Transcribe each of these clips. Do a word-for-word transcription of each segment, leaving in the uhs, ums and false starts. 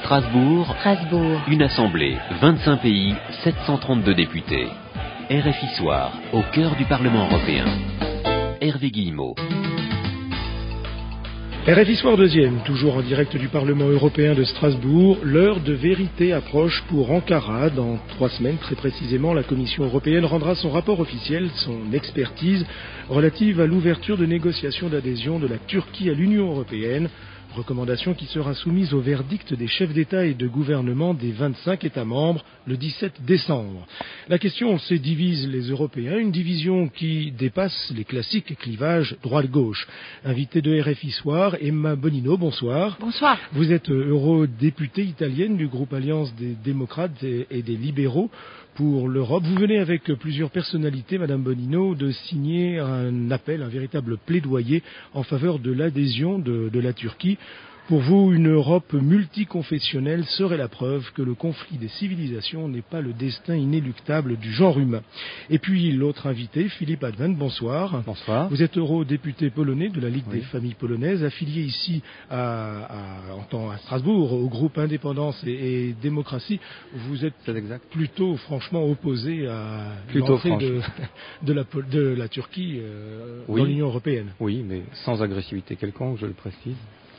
Strasbourg, Strasbourg, une assemblée, vingt-cinq pays, sept cent trente-deux députés. R F I Soir, au cœur du Parlement européen. Hervé Guillemot. R F I Soir deuxième, toujours en direct du Parlement européen de Strasbourg. L'heure de vérité approche pour Ankara. Dans trois semaines, très précisément, la Commission européenne rendra son rapport officiel, son expertise relative à l'ouverture de négociations d'adhésion de la Turquie à l'Union européenne. Recommandation qui sera soumise au verdict des chefs d'État et de gouvernement des vingt-cinq États membres le dix-sept décembre. La question, c'est divise les Européens, une division qui dépasse les classiques clivages droite-gauche. Invité de R F I Soir, Emma Bonino, bonsoir. Bonsoir. Vous êtes eurodéputée italienne du groupe Alliance des démocrates et des libéraux pour l'Europe. Vous venez avec plusieurs personnalités, Madame Bonino, de signer un appel, un véritable plaidoyer en faveur de l'adhésion de, de la Turquie. Pour vous, une Europe multiconfessionnelle serait la preuve que le conflit des civilisations n'est pas le destin inéluctable du genre humain. Et puis l'autre invité, Philippe Advent, bonsoir. Bonsoir. Vous êtes eurodéputé polonais de la Ligue oui. des familles polonaises, affilié ici à, à, en temps, à Strasbourg au groupe Indépendance et, et Démocratie. Vous êtes plutôt franchement opposé à plutôt l'entrée de, de, la, de la Turquie euh, oui. dans l'Union européenne. Oui, mais sans agressivité quelconque, je le précise.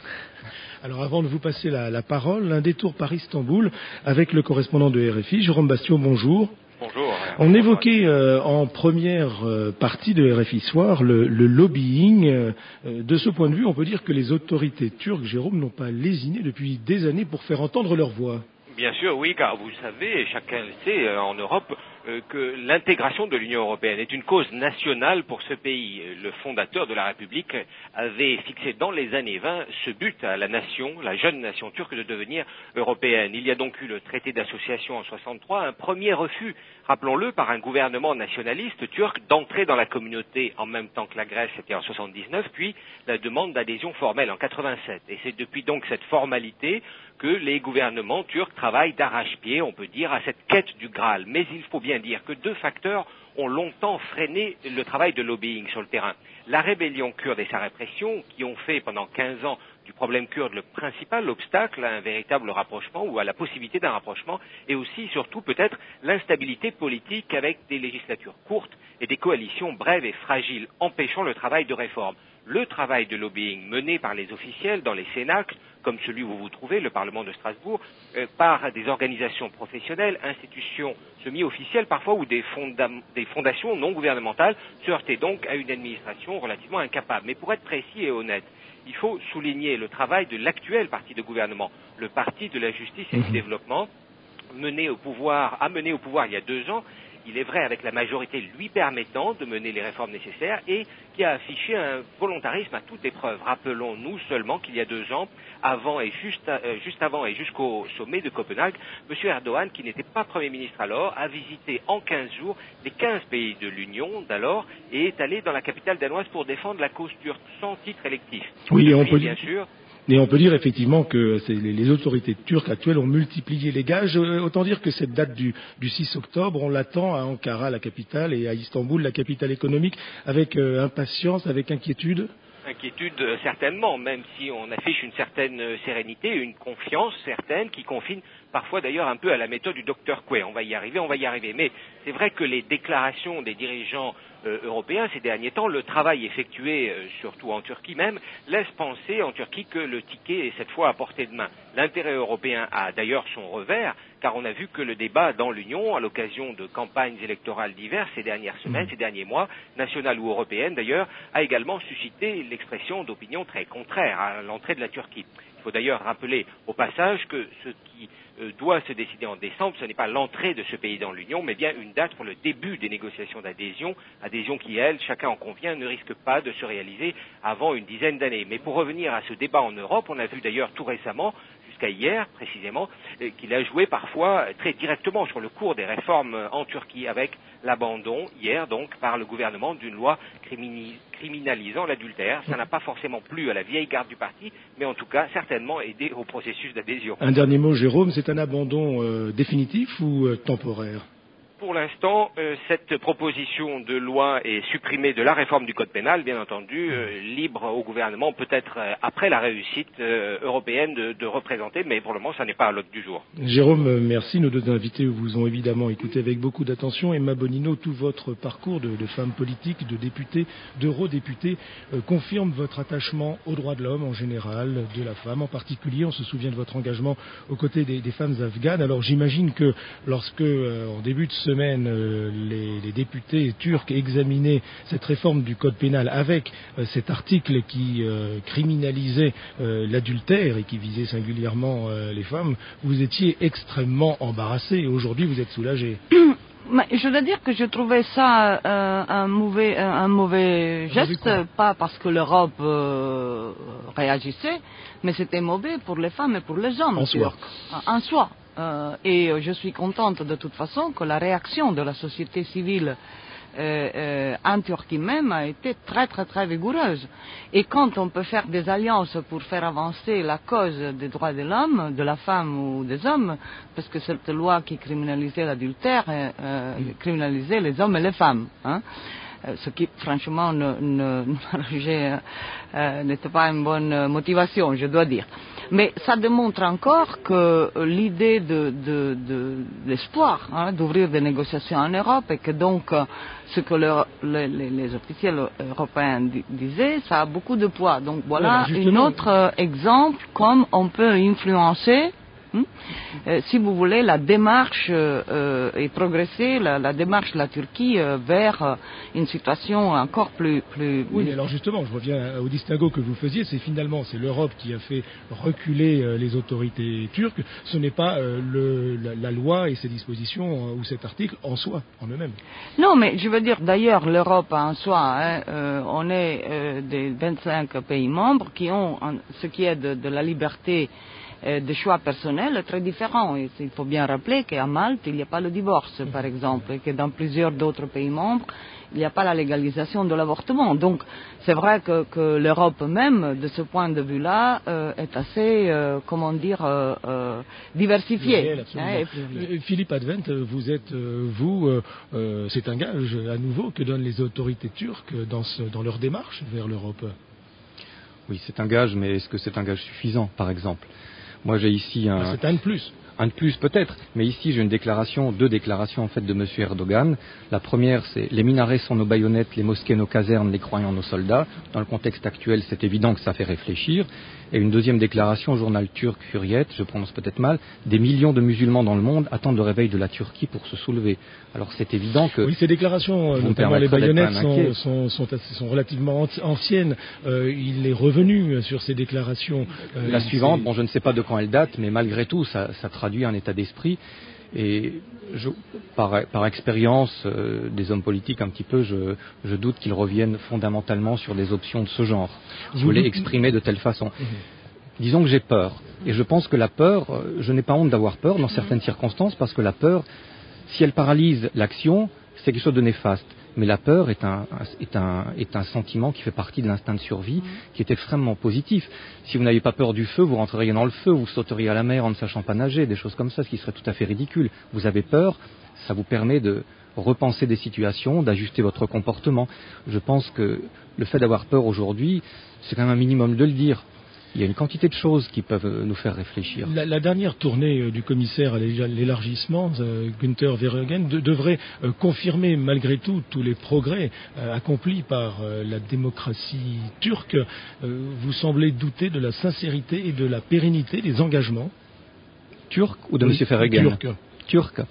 Alors avant de vous passer la, la parole, un détour par Istanbul avec le correspondant de R F I, Jérôme Bastio, bonjour. Bonjour. On évoquait euh, en première euh, partie de R F I Soir le, le lobbying. Euh, de ce point de vue, on peut dire que les autorités turques, Jérôme, n'ont pas lésiné depuis des années pour faire entendre leur voix. Bien sûr, oui, car vous savez, chacun le sait euh, en Europe, euh, que l'intégration de l'Union européenne est une cause nationale pour ce pays. Le fondateur de la République avait fixé dans les années vingt ce but à la nation, la jeune nation turque, de devenir européenne. Il y a donc eu le traité d'association en soixante-trois, un premier refus, rappelons-le, par un gouvernement nationaliste turc d'entrer dans la communauté en même temps que la Grèce, c'était en soixante-dix-neuf, puis la demande d'adhésion formelle en quatre-vingt-sept. Et c'est depuis donc cette formalité que les gouvernements turcs travaillent d'arrache-pied, on peut dire, à cette quête du Graal. Mais il faut bien dire que deux facteurs ont longtemps freiné le travail de lobbying sur le terrain. La rébellion kurde et sa répression, qui ont fait pendant quinze ans du problème kurde le principal obstacle à un véritable rapprochement ou à la possibilité d'un rapprochement, et aussi, surtout, peut-être, l'instabilité politique avec des législatures courtes et des coalitions brèves et fragiles, empêchant le travail de réforme. Le travail de lobbying mené par les officiels dans les cénacles, comme celui où vous vous trouvez, le Parlement de Strasbourg, euh, par des organisations professionnelles, institutions semi-officielles parfois, ou des, fonda- des fondations non gouvernementales, se heurtaient donc à une administration relativement incapable. Mais pour être précis et honnête, il faut souligner le travail de l'actuel parti de gouvernement, le Parti de la justice et du développement, mené au pouvoir, amené au pouvoir il y a deux ans, il est vrai avec la majorité lui permettant de mener les réformes nécessaires et qui a affiché un volontarisme à toute épreuve. Rappelons-nous seulement qu'il y a deux ans, avant et juste, euh, juste avant et jusqu'au sommet de Copenhague, M. Erdogan, qui n'était pas Premier ministre alors, a visité en quinze jours les quinze pays de l'Union d'alors et est allé dans la capitale danoise pour défendre la cause turque sans titre électif. Oui, Depuis, on peut bien sûr. Et on peut dire effectivement que c'est les, les autorités turques actuelles ont multiplié les gages. Euh, autant dire que cette date du, du six octobre, on l'attend à Ankara, la capitale, et à Istanbul, la capitale économique, avec euh, impatience, avec inquiétude. Inquiétude, euh, certainement, même si on affiche une certaine euh, sérénité, une confiance certaine qui confine parfois d'ailleurs un peu à la méthode du docteur Coué. On va y arriver, on va y arriver. Mais c'est vrai que les déclarations des dirigeants euh, européens ces derniers temps, le travail effectué, euh, surtout en Turquie même, laisse penser en Turquie que le ticket est cette fois à portée de main. L'intérêt européen a d'ailleurs son revers, car on a vu que le débat dans l'Union, à l'occasion de campagnes électorales diverses ces dernières semaines, ces derniers mois, nationales ou européennes d'ailleurs, a également suscité l'expression d'opinions très contraires à l'entrée de la Turquie. Il faut d'ailleurs rappeler au passage que ce qui euh, doit se décider en décembre, ce n'est pas l'entrée de ce pays dans l'Union, mais bien une date pour le début des négociations d'adhésion, adhésion qui, elle, chacun en convient, ne risque pas de se réaliser avant une dizaine d'années. Mais pour revenir à ce débat en Europe, on a vu d'ailleurs tout récemment, jusqu'à hier précisément, euh, qu'il a joué parfois très directement sur le cours des réformes en Turquie, avec l'abandon, hier donc, par le gouvernement d'une loi crimini- criminalisant l'adultère. Ça n'a pas forcément plu à la vieille garde du parti, mais en tout cas certainement aidé au processus d'adhésion. Un dernier mot, Jérôme, c'est un abandon euh, définitif ou euh, temporaire ? Pour l'instant, euh, cette proposition de loi est supprimée de la réforme du code pénal, bien entendu, euh, libre au gouvernement, peut-être euh, après la réussite euh, européenne de, de représenter, mais pour le moment, ça n'est pas à l'ordre du jour. Jérôme, merci. Nos deux invités vous ont évidemment écouté avec beaucoup d'attention. Emma Bonino, tout votre parcours de, de femme politique, de députée, d'eurodéputée, euh, confirme votre attachement aux droits de l'homme en général, de la femme en particulier. On se souvient de votre engagement aux côtés des, des femmes afghanes. Alors j'imagine que lorsque, euh, en début de semaine, euh, les, les députés turcs examinaient cette réforme du code pénal avec euh, cet article qui euh, criminalisait euh, l'adultère et qui visait singulièrement euh, les femmes, vous étiez extrêmement embarrassé. Aujourd'hui, vous êtes soulagé. Je dois dire que je trouvais ça euh, un mauvais, un mauvais geste, mauvais pas parce que l'Europe euh, réagissait, mais c'était mauvais pour les femmes et pour les hommes. En soi. En soi. Euh, et je suis contente de toute façon que la réaction de la société civile euh, euh, en Turquie même a été très très très vigoureuse. Et quand on peut faire des alliances pour faire avancer la cause des droits de l'homme, de la femme ou des hommes, parce que cette loi qui criminalisait l'adultère euh, criminalisait les hommes et les femmes, hein, ce qui franchement ne, ne, euh, n'était pas une bonne motivation, je dois dire. Mais ça démontre encore que l'idée de, de, de l'espoir hein, d'ouvrir des négociations en Europe et que donc ce que le, les, les officiels européens disaient, ça a beaucoup de poids. Donc voilà ouais, un autre euh, exemple comme on peut influencer Hum euh, si vous voulez, la démarche euh, et progresser, la, la démarche de la Turquie euh, vers euh, une situation encore plus, plus... Oui, mais alors justement, je reviens au distinguo que vous faisiez, c'est finalement, c'est l'Europe qui a fait reculer euh, les autorités turques, ce n'est pas euh, le, la, la loi et ses dispositions euh, ou cet article en soi, en eux-mêmes. Non, mais je veux dire, d'ailleurs, l'Europe en soi, hein, euh, on est euh, des vingt-cinq pays membres qui ont, en, ce qui est de, de la liberté de choix personnels très différents. Et il faut bien rappeler qu'à Malte, il n'y a pas le divorce, par exemple, et que dans plusieurs d'autres pays membres, il n'y a pas la légalisation de l'avortement. Donc, c'est vrai que, que l'Europe même, de ce point de vue-là, euh, est assez, euh, comment dire, euh, euh, diversifiée. Hein, Philippe Advent, vous êtes, vous, euh, c'est un gage à nouveau que donnent les autorités turques dans, ce, dans leur démarche vers l'Europe. Oui, c'est un gage, mais est-ce que c'est un gage suffisant, par exemple ? Moi, j'ai ici un... Ah, c'est un de plus. Un de plus, peut-être. Mais ici, j'ai une déclaration, deux déclarations, en fait, de M. Erdogan. La première, c'est « Les minarets sont nos baïonnettes, les mosquées nos casernes, les croyants nos soldats ». Dans le contexte actuel, c'est évident que ça fait réfléchir. Et une deuxième déclaration au journal turc Hürriyet, je prononce peut-être mal, « Des millions de musulmans dans le monde attendent le réveil de la Turquie pour se soulever ». Alors, c'est évident que... Oui, ces déclarations, notamment les baïonnettes, sont, sont, sont, sont relativement anciennes. Euh, il est revenu sur ces déclarations. Euh, la suivante, bon, je ne sais pas de quand elle date, mais malgré tout, ça, ça traduit un état d'esprit. Et je, par, par expérience euh, des hommes politiques un petit peu, je, je doute qu'ils reviennent fondamentalement sur des options de ce genre. Je voulais exprimer de telle façon. Mmh. Disons que j'ai peur. Et je pense que la peur, je n'ai pas honte d'avoir peur dans certaines circonstances, parce que la peur, si elle paralyse l'action, c'est quelque chose de néfaste. Mais la peur est un, est un, est un sentiment qui fait partie de l'instinct de survie, qui est extrêmement positif. Si vous n'aviez pas peur du feu, vous rentreriez dans le feu, vous sauteriez à la mer en ne sachant pas nager, des choses comme ça, ce qui serait tout à fait ridicule. Vous avez peur, ça vous permet de repenser des situations, d'ajuster votre comportement. Je pense que le fait d'avoir peur aujourd'hui, c'est quand même un minimum de le dire. Il y a une quantité de choses qui peuvent nous faire réfléchir. La, la dernière tournée euh, du commissaire à l'élargissement, euh, Günther Verheugen, de, devrait euh, confirmer malgré tout tous les progrès euh, accomplis par euh, la démocratie turque. Euh, vous semblez douter de la sincérité et de la pérennité des engagements turcs ou de oui, M. Verheugen? Turc. Turc.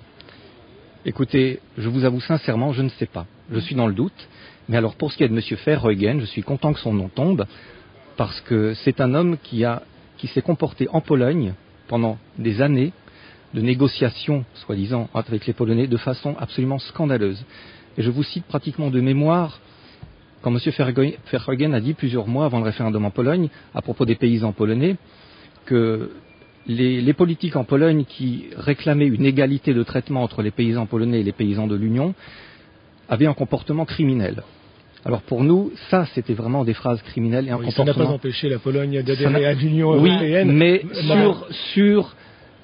Écoutez, je vous avoue sincèrement, je ne sais pas. Je suis dans le doute. Mais alors, pour ce qui est de M. Verheugen, je suis content que son nom tombe, parce que c'est un homme qui, a, qui s'est comporté en Pologne pendant des années de négociations, soi-disant, avec les Polonais, de façon absolument scandaleuse. Et je vous cite pratiquement de mémoire, quand M. Verheugen a dit plusieurs mois avant le référendum en Pologne, à propos des paysans polonais, que les, les politiques en Pologne qui réclamaient une égalité de traitement entre les paysans polonais et les paysans de l'Union avaient un comportement criminel. Alors pour nous, ça c'était vraiment des phrases criminelles et un oui, comportement... Ça n'a pas empêché la Pologne d'adhérer à l'Union oui, européenne. mais sur, sur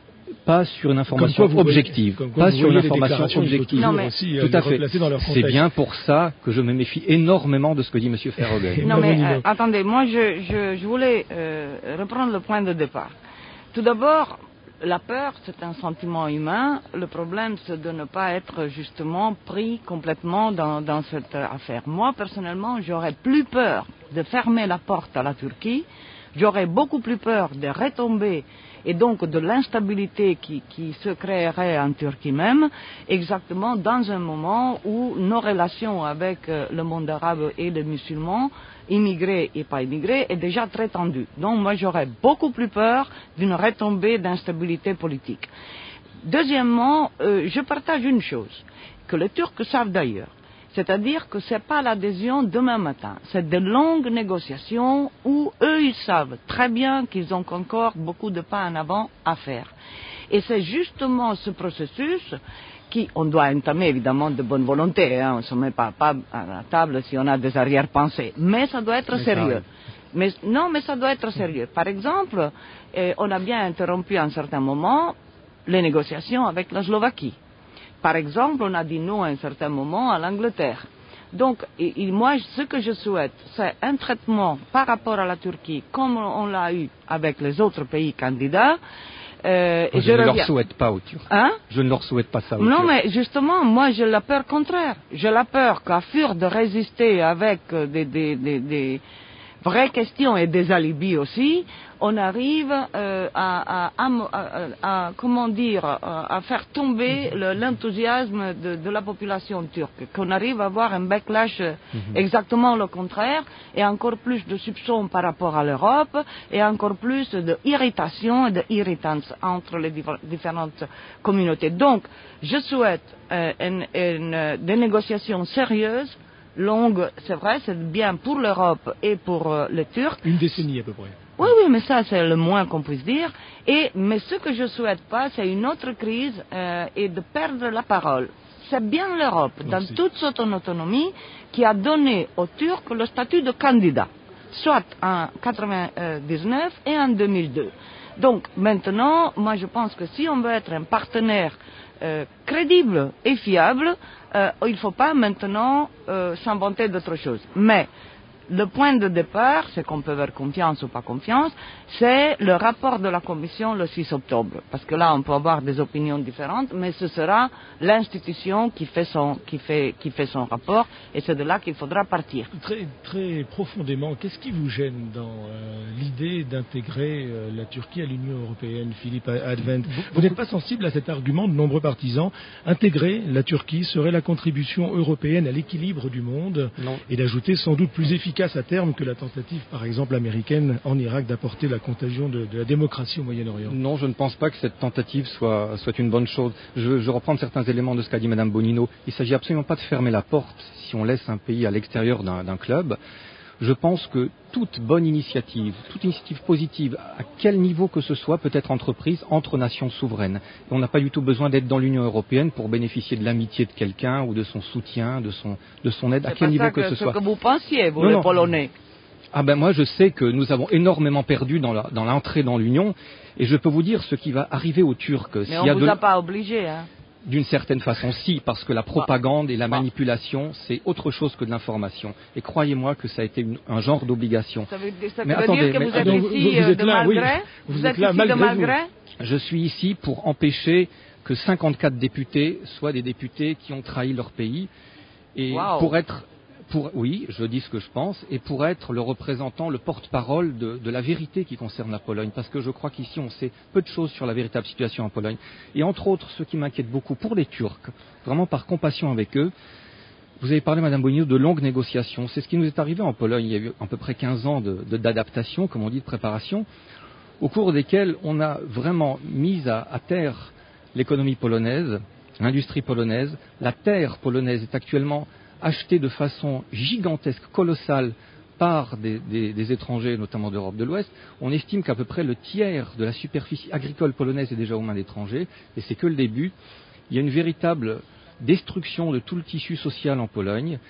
pas sur une information Comme quoi vous objective, voyez, comme quoi pas vous sur une voyez les information déclarations, il faut objective. toujours Non, mais- aussi, euh, Tout les à fait. replacer dans leur C'est contexte. bien pour ça que je me méfie énormément de ce que dit M. Ferrogel. Non, mais Nino. euh, attendez, moi je, je, je voulais euh, reprendre le point de départ. Tout d'abord, la peur, c'est un sentiment humain. Le problème, c'est de ne pas être justement pris complètement dans, dans cette affaire. Moi, personnellement, j'aurais plus peur de fermer la porte à la Turquie. J'aurais beaucoup plus peur de retomber et donc de l'instabilité qui, qui se créerait en Turquie même, exactement dans un moment où nos relations avec euh, le monde arabe et les musulmans, immigrés et pas immigrés, est déjà très tendue. Donc moi j'aurais beaucoup plus peur d'une retombée d'instabilité politique. Deuxièmement, euh, je partage une chose, que les Turcs savent d'ailleurs. C'est-à-dire que ce n'est pas l'adhésion demain matin. C'est de longues négociations où eux, ils savent très bien qu'ils ont encore beaucoup de pas en avant à faire. Et c'est justement ce processus qui, on doit entamer évidemment de bonne volonté. Hein, on ne se met pas, pas à la table si on a des arrière-pensées. Mais ça doit être Mais ça sérieux. arrive. Mais, non, mais ça doit être sérieux. Par exemple, eh, on a bien interrompu à un certain moment les négociations avec la Slovaquie. Par exemple, on a dit non à un certain moment à l'Angleterre. Donc, et, et moi, ce que je souhaite, c'est un traitement par rapport à la Turquie, comme on l'a eu avec les autres pays candidats. Euh, et je, je ne reviens... leur souhaite pas aux Turcs. Hein? Je ne leur souhaite pas ça aux Non, Turcs. mais justement, moi, j'ai la peur contraire. J'ai la peur qu'à fur de résister avec euh, des, des, des, des vraies questions et des alibis aussi, on arrive euh, à, à, à, à, à, comment dire, à, à faire tomber le, l'enthousiasme de, de la population turque, qu'on arrive à avoir un backlash mm-hmm. exactement le contraire, et encore plus de soupçons par rapport à l'Europe, et encore plus d'irritation et d'irritance entre les différentes communautés. Donc, je souhaite euh, une, une, des négociations sérieuses, longues, c'est vrai, c'est bien pour l'Europe et pour euh, les Turcs. Une décennie à peu près. Oui, oui, mais ça, c'est le moins qu'on puisse dire. Et, mais ce que je souhaite pas, c'est une autre crise euh, et de perdre la parole. C'est bien l'Europe, dans Merci. toute son autonomie, qui a donné aux Turcs le statut de candidat, soit en quatre-vingt-dix-neuf et en deux mille deux. Donc, maintenant, moi, je pense que si on veut être un partenaire euh, crédible et fiable, euh, il ne faut pas maintenant euh, s'inventer d'autres choses. Mais le point de départ, c'est qu'on peut faire confiance ou pas confiance, c'est le rapport de la Commission le six octobre. Parce que là, on peut avoir des opinions différentes, mais ce sera l'institution qui fait son, qui fait, qui fait son rapport, et c'est de là qu'il faudra partir. Très, très profondément, qu'est-ce qui vous gêne dans euh, l'idée d'intégrer euh, la Turquie à l'Union européenne, Philippe Advent? Vous, vous n'êtes pas sensible à cet argument de nombreux partisans? Intégrer la Turquie serait la contribution européenne à l'équilibre du monde, Non. et d'ajouter sans doute plus efficace à terme que la tentative, par exemple, américaine en Irak d'apporter la contagion de, de la démocratie au Moyen-Orient. Non, je ne pense pas que cette tentative soit, soit une bonne chose. Je, je reprends certains éléments de ce qu'a dit Mme Bonino. Il ne s'agit absolument pas de fermer la porte si on laisse un pays à l'extérieur d'un, d'un club. Je pense que toute bonne initiative, toute initiative positive, à quel niveau que ce soit, peut être entreprise entre nations souveraines. Et on n'a pas du tout besoin d'être dans l'Union européenne pour bénéficier de l'amitié de quelqu'un ou de son soutien, de son, de son aide, c'est à quel niveau que, que ce ce soit. que vous pensiez, vous, non, les non. Polonais. Ah ben moi je sais que nous avons énormément perdu dans, la, dans l'entrée dans l'Union, et je peux vous dire ce qui va arriver aux Turcs. Mais s'il on y a ne vous de... a pas obligé, hein. D'une certaine façon, si, parce que la propagande et la Bah. manipulation, c'est autre chose que de l'information. Et croyez-moi que ça a été une, un genre d'obligation. Ça veut, ça Mais veut attendez, dire que mais- vous êtes donc, ici vous- vous euh, êtes de là, oui. malgré Vous Vous êtes êtes là ici malgré de vous. malgré Je suis ici pour empêcher que cinquante-quatre députés soient des députés qui ont trahi leur pays. Et Wow. pour être... Pour, oui, je dis ce que je pense, et pour être le représentant, le porte-parole de, de la vérité qui concerne la Pologne, parce que je crois qu'ici on sait peu de choses sur la véritable situation en Pologne. Et entre autres, ce qui m'inquiète beaucoup pour les Turcs, vraiment par compassion avec eux, vous avez parlé, Madame Bonino, de longues négociations. C'est ce qui nous est arrivé en Pologne. Il y a eu à peu près quinze ans de, de, d'adaptation, comme on dit, de préparation, au cours desquels on a vraiment mis à, à terre l'économie polonaise, l'industrie polonaise. La terre polonaise est actuellement achetée de façon gigantesque, colossale, par des, des, des étrangers, notamment d'Europe de l'Ouest. On estime qu'à peu près le tiers de la superficie agricole polonaise est déjà aux mains d'étrangers, et c'est que le début. Il y a une véritable destruction de tout le tissu social en Pologne.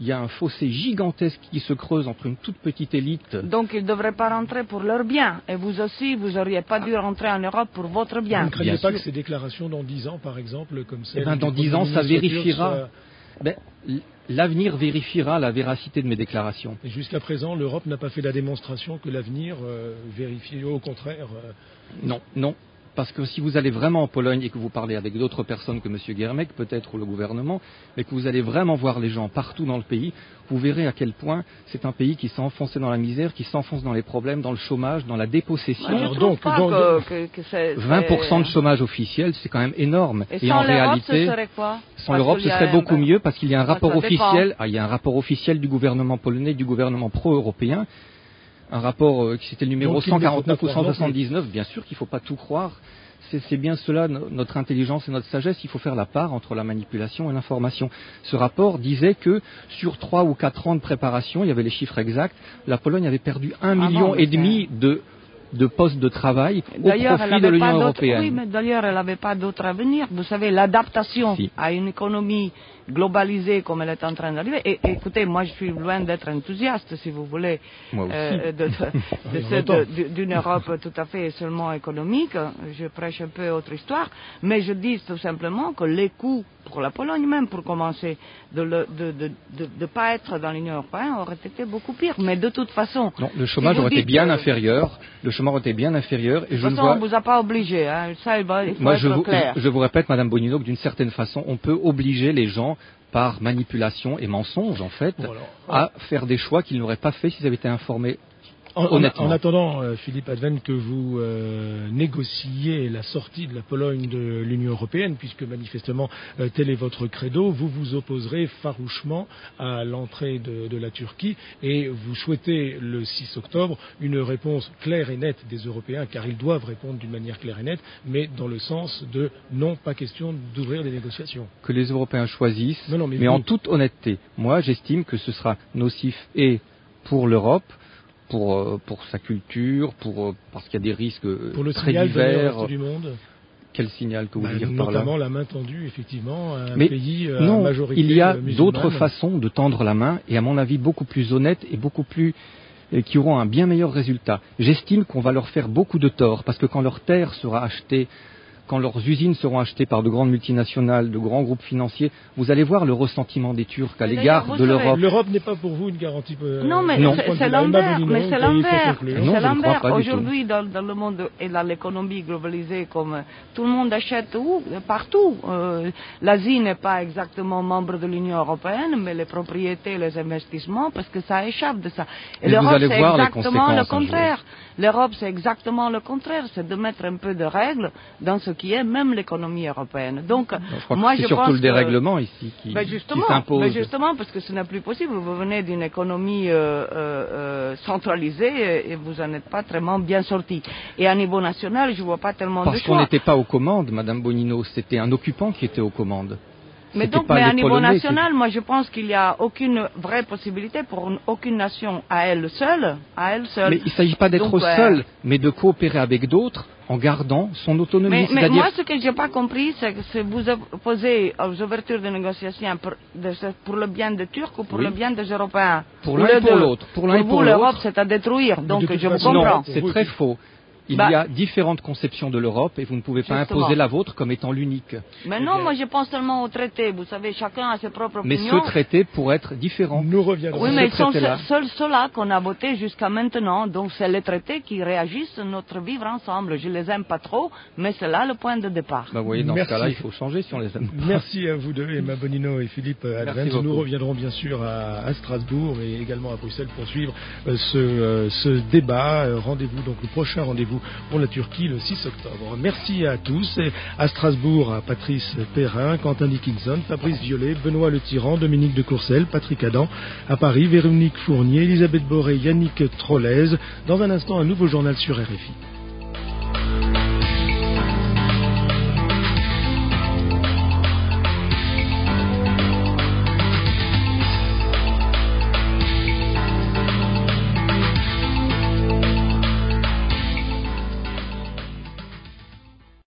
il y a un fossé gigantesque qui se creuse entre une toute petite élite. Donc ils ne devraient pas rentrer pour leur bien. Et vous aussi, vous n'auriez pas dû rentrer en Europe pour votre bien. Vous ne craignez Bien pas sûr. que ces déclarations dans dix ans, par exemple, comme ça, Eh ben, dans dix ans, ça vérifiera. Ben, l'avenir vérifiera la véracité de mes déclarations. Et jusqu'à présent, l'Europe n'a pas fait la démonstration que l'avenir euh, vérifie, au contraire. Euh... Non, non. Parce que si vous allez vraiment en Pologne et que vous parlez avec d'autres personnes que M. Guermek, peut-être, ou le gouvernement, mais que vous allez vraiment voir les gens partout dans le pays, vous verrez à quel point c'est un pays qui s'est enfoncé dans la misère, qui s'enfonce dans les problèmes, dans le chômage, dans la dépossession. Moi, je Alors, trouve donc, pas donc, que, que, que c'est, vingt pour cent de c'est- chômage officiel, c'est quand même énorme. Et, Et sans en l'Europe, réalité, ce serait quoi? sans Parce l'Europe, qu'il ce y a serait un- beaucoup mieux parce qu'il y a un Ça, rapport ça dépend. officiel. Ah, il y a un rapport officiel du gouvernement polonais, du gouvernement pro-européen, un rapport euh, qui c'était le numéro Donc, il ne faut cent quarante-neuf pas ou croire cent non plus. soixante-dix-neuf. Bien sûr qu'il ne faut pas tout croire. C'est, c'est bien cela, no- notre intelligence et notre sagesse. Il faut faire la part entre la manipulation et l'information. Ce rapport disait que sur trois ou quatre ans de préparation, il y avait les chiffres exacts, la Pologne avait perdu un Ah million non, mais et demi de, de postes de travail au D'ailleurs, elle profit de n'avait pas l'Union d'autre. européenne. Oui, mais d'ailleurs, elle n'avait pas d'autre avenir. Vous savez, l'adaptation Si. à une économie globalisée comme elle est en train d'arriver. Et, et écoutez, moi, je suis loin d'être enthousiaste, si vous voulez, Moi aussi. euh, de, de- de Oui, on ce- l'entend. de- de- d'une Europe tout à fait seulement économique. Je prêche un peu autre histoire, mais je dis tout simplement que les coûts pour la Pologne même, pour commencer, de ne de, de, de, de pas être dans l'Union européenne auraient été beaucoup pires. Mais de toute façon, Non, le chômage si vous aurait été dites, bien euh, inférieur. Le chômage aurait été bien inférieur. Et de je toute ne façon, vois. on ne vous a pas obligé. Hein. Ça, il, va, il faut Moi, être je vous, clair. je, je vous répète, Madame Bonino, que d'une certaine façon, on peut obliger les gens, par manipulation et mensonge, en fait, Bon, alors, à faire des choix qu'ils n'auraient pas fait s'ils avaient été informés. En, en- Honnêtement. en attendant, euh, Philippe Adven, que vous euh, négociez la sortie de la Pologne de l'Union européenne, puisque manifestement euh, tel est votre credo, vous vous opposerez farouchement à l'entrée de, de la Turquie et vous souhaitez le six octobre une réponse claire et nette des Européens, car ils doivent répondre d'une manière claire et nette, mais dans le sens de non, pas question d'ouvrir des négociations. Que les Européens choisissent, Non, non, mais mais vous- en toute honnêteté. Moi, j'estime que ce sera nocif et pour l'Europe, pour, euh, pour sa culture, pour, euh, parce qu'il y a des risques euh, Pour le très signal donné au divers. reste du monde, Quel signal que vous bah, voulez dire par là? notamment la main tendue, effectivement, à un Mais pays euh, à non, majorité il y a euh, musulmane. d'autres façons de tendre la main et à mon avis beaucoup plus honnêtes et beaucoup plus et qui auront un bien meilleur résultat. J'estime qu'on va leur faire beaucoup de tort parce que quand leur terre sera achetée, quand leurs usines seront achetées par de grandes multinationales, de grands groupes financiers, vous allez voir le ressentiment des Turcs à Mais l'égard d'ailleurs, de vous savez, l'Europe. L'Europe n'est pas pour vous une garantie. euh, Non, mais Non. c'est- c'est l'envers. Mais c'est l'envers. Non, C'est je ne crois l'envers. pas du tout. Aujourd'hui, dans, dans le monde et dans l'économie globalisée, comme euh, tout le monde achète où, partout. Euh, L'Asie n'est pas exactement membre de l'Union européenne, mais les propriétés, les investissements, parce que ça échappe de ça. Et Mais vous l'Europe, allez c'est voir les exactement le conséquences un contraire. L'Europe, c'est exactement le contraire. C'est de mettre un peu de règles dans ce qui est même l'économie européenne. Donc, Non, je crois moi, que c'est je surtout pense le que- dérèglement ici qui, Ben qui justement, s'impose. ben justement, parce que ce n'est plus possible. Vous venez d'une économie euh, euh, euh, centralisée et, et vous n'en êtes pas très bien sorti. Et à niveau national, je ne vois pas tellement Parce de qu'on choix. n'était pas aux commandes, Madame Bonino, c'était un occupant qui était aux commandes. Mais C'était donc, pas mais à les niveau Polonais, national, moi je pense qu'il n'y a aucune vraie possibilité pour une- aucune nation à elle seule, à elle seule. Mais il ne s'agit pas d'être Donc, euh, seul, mais de coopérer avec d'autres en gardant son autonomie. Mais, mais C'est-à-dire, moi, ce que je n'ai pas compris, c'est que c'est vous opposez aux ouvertures de négociations pour, de- pour le bien des Turcs ou pour Oui. le bien des Européens. pour Ou l'un les et pour deux. l'autre. Pour l'un et vous, pour l'Europe, l'autre. c'est à détruire. Donc, de toute je vous façon, comprends. Non, c'est Vous, très c'est- faux. Il Bah- y a différentes conceptions de l'Europe et vous ne pouvez pas Justement. imposer la vôtre comme étant l'unique. Mais Eh non, bien- moi je pense seulement au traité. Vous savez, chacun a ses propres Mais opinions. ce traité pourrait être différent. Nous reviendrons. Oui, ce mais ils sont traité-là. seuls ceux-là qu'on a voté jusqu'à maintenant. Donc c'est les traités qui réagissent à notre vivre ensemble. Je les aime pas trop, mais c'est là le point de départ. Bah, vous voyez, dans Merci. ce cas-là, il faut changer si on les aime pas. Merci à vous deux, Emma Bonino et Philippe Advent. beaucoup. Nous reviendrons bien sûr à, à Strasbourg et également à Bruxelles pour suivre euh, ce, euh, ce débat. Euh, rendez-vous, donc le prochain rendez-vous pour la Turquie le six octobre. Merci à tous. Et à Strasbourg, à Patrice Perrin, Quentin Dickinson, Fabrice Violet, Benoît Le Tyran, Dominique de Courcelles, Patrick Adam. À Paris, Véronique Fournier, Elisabeth Boré, Yannick Trollez. Dans un instant, un nouveau journal sur R F I.